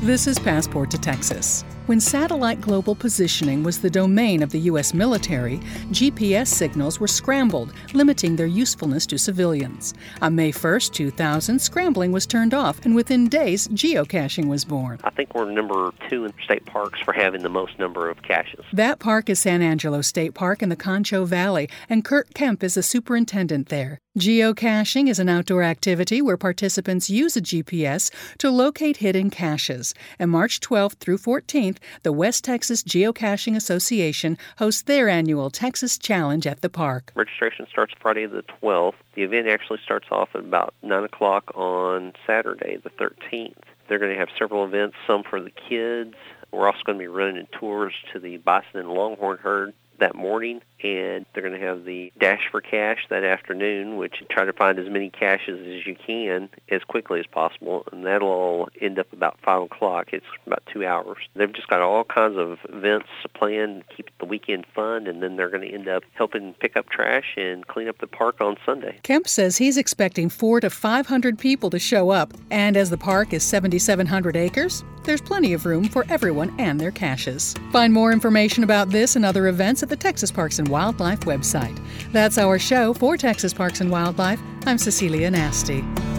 This is Passport to Texas. When satellite global positioning was the domain of the U.S. military, GPS signals were scrambled, limiting their usefulness to civilians. On May 1, 2000, scrambling was turned off, and within days, geocaching was born. I think we're number 2 in state parks for having the most number of caches. That park is San Angelo State Park in the Concho Valley, and Kurt Kemp is the superintendent there. Geocaching is an outdoor activity where participants use a GPS to locate hidden caches. And March 12th through 14th, the West Texas Geocaching Association hosts their annual Texas Challenge at the park. Registration starts Friday the 12th. The event actually starts off at about 9 o'clock on Saturday the 13th. They're going to have several events, some for the kids. We're also going to be running tours to the bison and longhorn herd that morning, and they're going to have the Dash for Cache that afternoon, which you try to find as many caches as you can as quickly as possible, and that'll all end up about 5 o'clock. It's about 2 hours. They've just got all kinds of events planned to keep the weekend fun, and then they're going to end up helping pick up trash and clean up the park on Sunday. Kemp says he's expecting 400 to 500 people to show up, and as the park is 7,700 acres, there's plenty of room for everyone and their caches. Find more information about this and other events at the Texas Parks and Wildlife website. That's our show. For Texas Parks and Wildlife, I'm Cecilia Nasty.